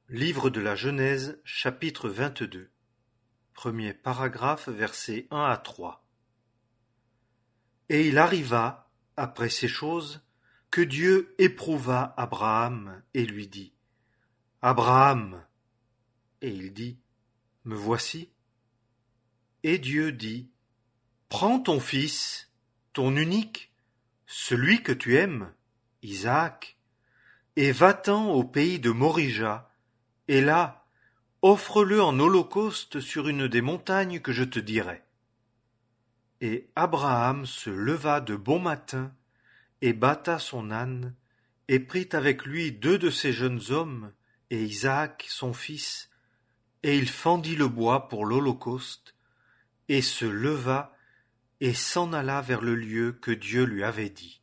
Livre de la Genèse, chapitre 22. Premier paragraphe, versets 1 à 3. Et il arriva, après ces choses, que Dieu éprouva Abraham et lui dit : Abraham. Et il dit : Me voici. Et Dieu dit : Prends ton fils, ton unique, celui que tu aimes, Isaac, et va-t'en au pays de Morija, et là, offre-le en holocauste sur une des montagnes que je te dirai. Et Abraham se leva de bon matin, et bâta son âne, et prit avec lui 2 de ses jeunes hommes, et Isaac son fils, et il fendit le bois pour l'holocauste, et se leva, et s'en alla vers le lieu que Dieu lui avait dit.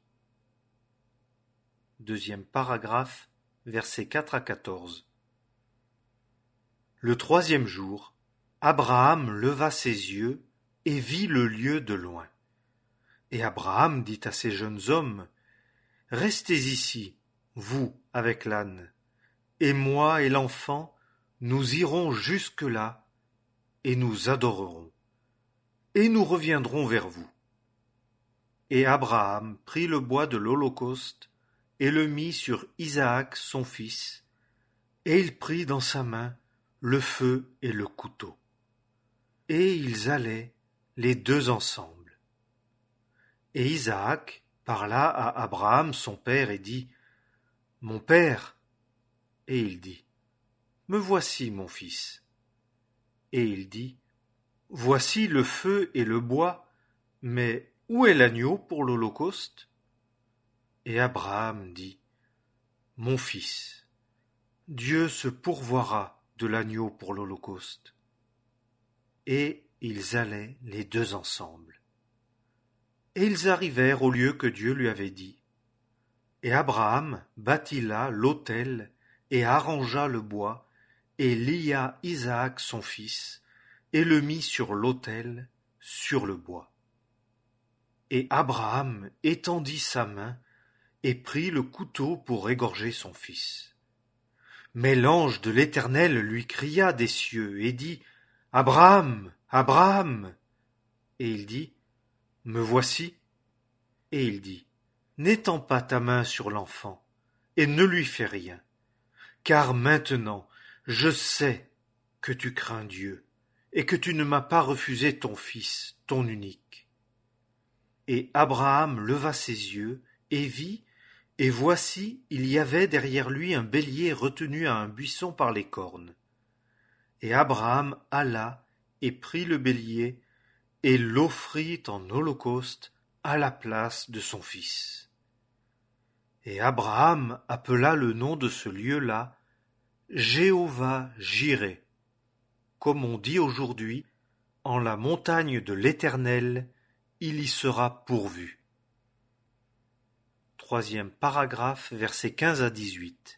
Deuxième paragraphe, versets 4 à 14. Le 3e jour, Abraham leva ses yeux et vit le lieu de loin. Et Abraham dit à ses jeunes hommes : Restez ici, vous avec l'âne, et moi et l'enfant, nous irons jusque-là, et nous adorerons, et nous reviendrons vers vous. Et Abraham prit le bois de l'holocauste, et le mit sur Isaac son fils, et il prit dans sa main le feu et le couteau. Et ils allaient, les 2 ensemble. Et Isaac parla à Abraham son père et dit : Mon père. Et il dit : Me voici, mon fils. Et il dit : Voici le feu et le bois, mais où est l'agneau pour l'holocauste ? Et Abraham dit : Mon fils, Dieu se pourvoira de l'agneau pour l'holocauste. Et ils allaient les 2 ensemble. Et ils arrivèrent au lieu que Dieu lui avait dit. Et Abraham bâtit là l'autel et arrangea le bois, et lia Isaac son fils, et le mit sur l'autel, sur le bois. Et Abraham étendit sa main, et prit le couteau pour égorger son fils. Mais l'ange de l'Éternel lui cria des cieux, et dit : Abraham, Abraham. Et il dit : Me voici. Et il dit : N'étends pas ta main sur l'enfant, et ne lui fais rien, car maintenant je sais que tu crains Dieu, et que tu ne m'as pas refusé ton fils, ton unique. Et Abraham leva ses yeux, et vit, et voici, il y avait derrière lui un bélier retenu à un buisson par les cornes. Et Abraham alla, et prit le bélier, et l'offrit en holocauste à la place de son fils. Et Abraham appela le nom de ce lieu-là Jéhovah-Jireh, comme on dit aujourd'hui, en la montagne de l'Éternel, il y sera pourvu. 3e paragraphe, versets 15 à 18.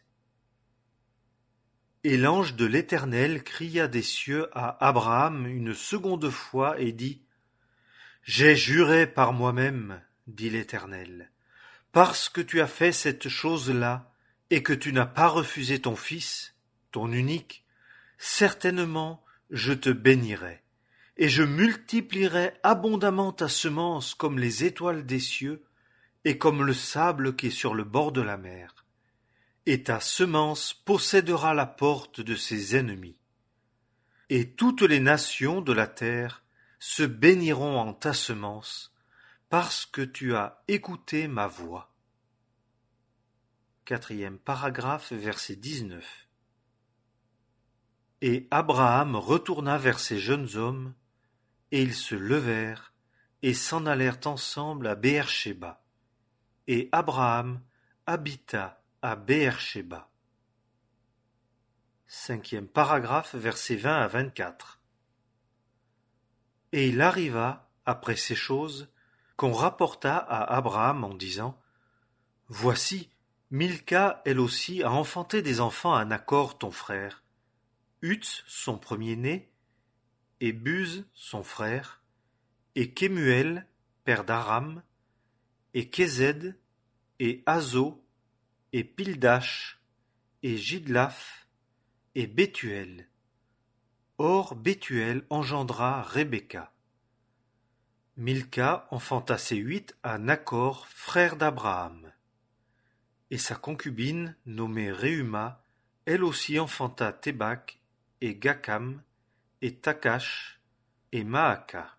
Et l'ange de l'Éternel cria des cieux à Abraham une seconde fois et dit : J'ai juré par moi-même, dit l'Éternel, parce que tu as fait cette chose-là, et que tu n'as pas refusé ton fils, ton unique, certainement je te bénirai, et je multiplierai abondamment ta semence comme les étoiles des cieux, et comme le sable qui est sur le bord de la mer. Et ta semence possédera la porte de ses ennemis. Et toutes les nations de la terre se béniront en ta semence, parce que tu as écouté ma voix. 4e paragraphe, verset 19. Et Abraham retourna vers ses jeunes hommes, et ils se levèrent, et s'en allèrent ensemble à Béer-Shéba. Et Abraham habita à Béer-Shéba. 5e paragraphe, versets 20 à 24. Et il arriva, après ces choses, qu'on rapporta à Abraham en disant : Voici, Milca, elle aussi, a enfanté des enfants à Nachor ton frère, Uts son premier-né, et Buz son frère, et Kemuel, père d'Aram, et Kézed, et Azo, et Pildash, et Jidlaph, et Bethuel. Or Bethuel engendra Rebecca. Milca enfanta ses 8 à Nachor, frère d'Abraham. Et sa concubine, nommée Reuma, elle aussi enfanta Tébach, et Gakam, et Takash, et Maaka.